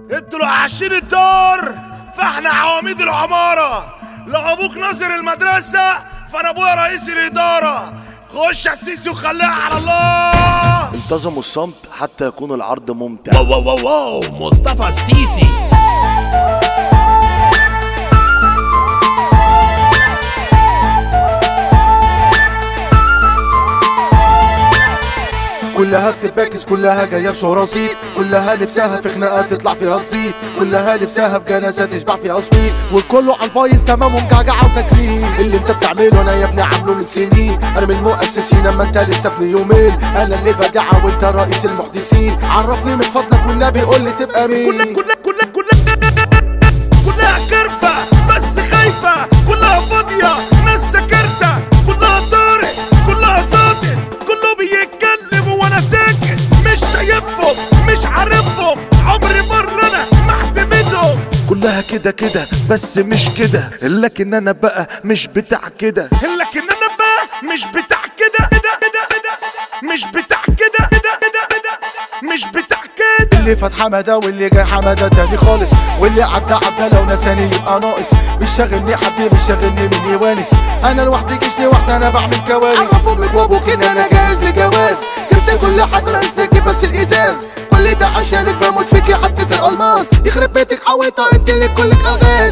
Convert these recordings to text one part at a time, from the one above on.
انتوا لو عايشين الدار فاحنا عواميد العمارة. لو ابوك ناظر المدرسة فانا ابويا رئيس الادارة. خش على السيسي وخليها على الله. انتظموا الصمت حتى يكون العرض ممتع. واو واو واو مصطفى السيسي. كلها بتتباكس، كلها جايه بشهرة وصيت، كلها نفسها في خناقات تطلع فيها تصيد، كلها نفسها في جنازة تشبع فيها صويت، والكله على البايظ تمام ومجعجعة وتكريم. اللي انت بتعمله انا يا ابني عامله من سنين، انا من المؤسسين اما انت لسه ابن يومين، انا اللي بدعها وانت رئيس المحدثين. عرفني من فضلك والنبي قول لي تبقى مين. كلها كرفة بس خايفة، كلها فاضية ناس سكرتة، كلها طارق كلها ساطر، كله بيتكلم وانا ساكت، مش شايفهم مش عارفهم، عمري مرة انا محتمدهم. كلها كده كده بس مش كده، لكن انا بقى مش بتاع كده، لكن انا بقى مش بتاع كده، مش بتاع كده، مش بتاع كده. اللي فات حمادة واللي جاي حمادة تاني خالص، واللي عدى لو نساني يبقى ناقص. مش شاغلني حد، مش شاغلني من يوانس، انا لوحدي جيش لوحدي انا بعمل كوارث. عرف امك وابوك ان انا جاهز لجواز، جبت كل حاجة ناقصتكي بس الازاز، كل ده عشانك بموت فيكي حتة الالماس، يخرب بيتك حويطة انت اللي كلك الغاز.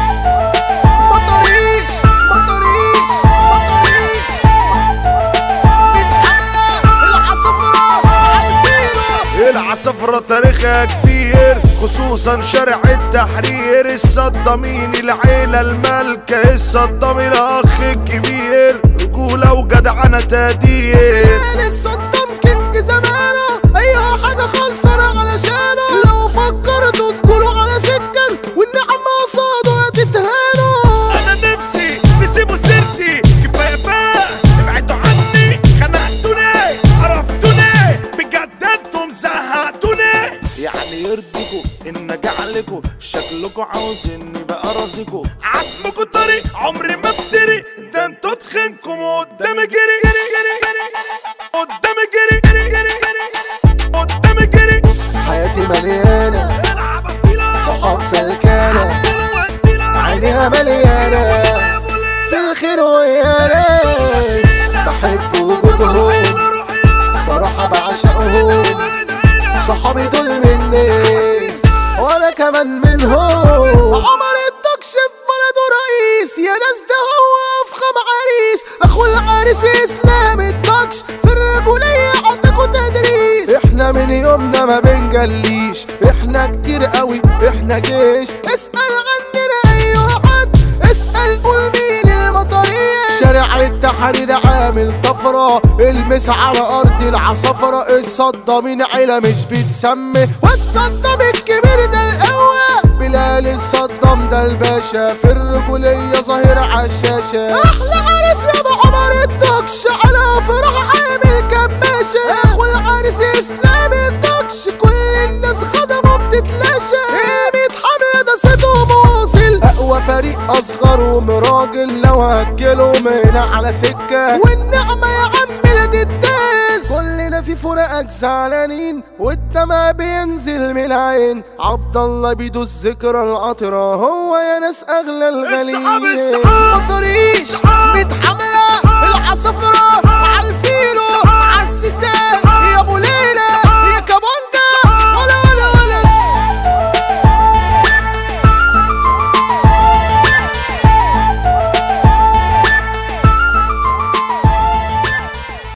مطريش العصفرة تاريخها كبير، خصوصا شارع التحرير. الصدامين العيلة المالكة، الصدامين الأخ الكبير، رجولة وجدعنة تقدير. الصدام كينج زمانه، أي حاجة خلصانة علشانه، لو فكرتوا تكونوا على سكة والنعمة قصاده هتتهانوا. أنا نفسي تسيبوا سيرتي، كفاية بقى ابعدوا عني، خنقتوني قرفتوني بجد انتم زهقتوني. يعني يرضيكوا ان اجعلكوا شكلكوا عاوز اني بقى راسكوا، عزمكوا طريق عمري ما افتري، ده انتوا تخنكم قدامي جري قدامي جري قدامي جري. حياتي مليانة صحاب سلكانة، عينيها مليانة في الخير ويانا، بحب وجودهم صراحة بعشقهم، صحابي دول مني وانا كمان منهم. عمر الدكش في بلده رئيس، يا ناس ده هو افخم عريس، اخو العريس اسلام الدكش في الرجولية عندكوا تدريس. احنا من يومنا ما بنجليش، احنا كتير قوي احنا جيش، اسأل عننا اي حد، اسأل قول مين المطرية. شارع التحرير عامل طفرة، المس على ارض العصفرة، الصدامين عيلة مش بتسمي، والصدام الكبير ده القوة، بلال الصدام ده الباشا، في الرجولية ظاهر عالشاشة. احلى عريس يا ابو عمر الدكش، على فرح عامل كماشة، اخو العريس اسلام الدكش، كل الناس خدمه بتتلاشى. قيمة حملة ده صيته موصل، اقوى فريق اصغر ومراجل، لو هتجيلهم هنا على سكة والنعمة يا عم لا تتداس. كلنا في فراقك زعلانين والدمع بينزل من العين، عبد الله بيدوس ذكرى العطرة، هو يا ناس اغلى الغاليين. السحاب مطريش بيت حملة العصفرة، عالفيلو عالسيسان